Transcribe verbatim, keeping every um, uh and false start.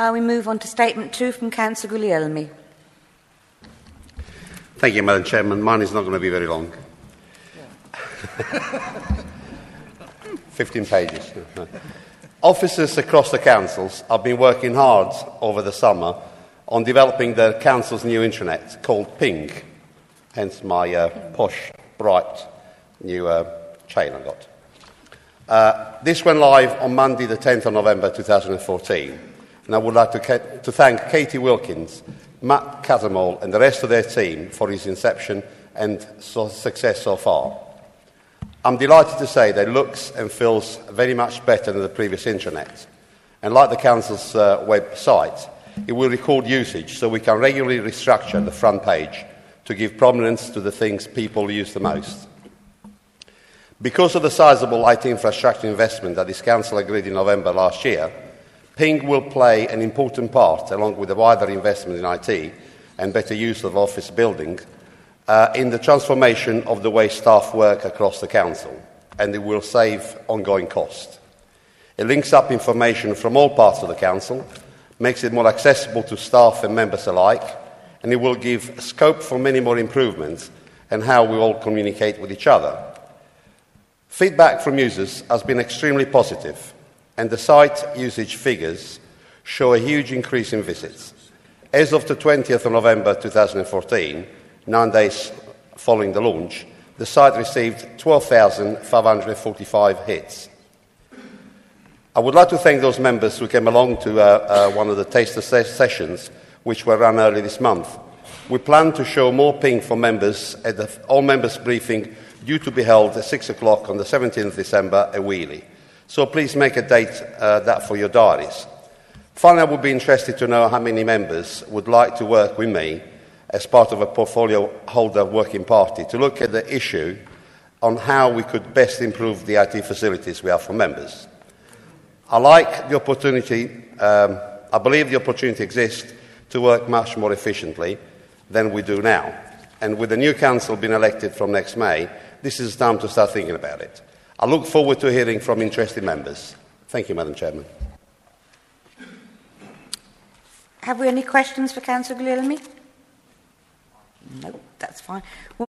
Uh, we move on to Statement two from Councillor Guglielmi. Thank you, Madam Chairman. Mine is not going to be very long. fifteen pages. Officers across the councils have been working hard over the summer on developing the council's new intranet called Ping, hence my uh, posh, bright new uh, chain I got. Uh, this went live on Monday the tenth of November two thousand fourteen, and I would like to, ca- to thank Katie Wilkins, Matt Catamol and the rest of their team for its inception and so success so far. I'm delighted to say that it looks and feels very much better than the previous intranet. And like the Council's uh, website, it will record usage so we can regularly restructure the front page to give prominence to the things people use the most. Because of the sizable I T infrastructure investment that this Council agreed in November last year, Ping will play an important part, along with the wider investment in I T and better use of office building, Uh, in the transformation of the way staff work across the Council, and it will save ongoing cost. It links up information from all parts of the Council, makes it more accessible to staff and members alike, and it will give scope for many more improvements in how we all communicate with each other. Feedback from users has been extremely positive, and the site usage figures show a huge increase in visits. As of the twentieth of November two thousand fourteen, nine days following the launch, the site received twelve thousand five hundred forty-five hits. I would like to thank those members who came along to uh, uh, one of the taster ses- sessions which were run early this month. We plan to show more Ping for members at the all members briefing due to be held at six o'clock on the seventeenth of December at Wheelie. So please make a date uh, that for your diaries. Finally, I would be interested to know how many members would like to work with me as part of a portfolio holder working party to look at the issue on how we could best improve the I T facilities we have for members. I like the opportunity, um, I believe the opportunity exists to work much more efficiently than we do now. And with the new council being elected from next May, this is time to start thinking about it. I look forward to hearing from interested members. Thank you, Madam Chairman. Have we any questions for Councillor Guglielmi? No, that's fine. Well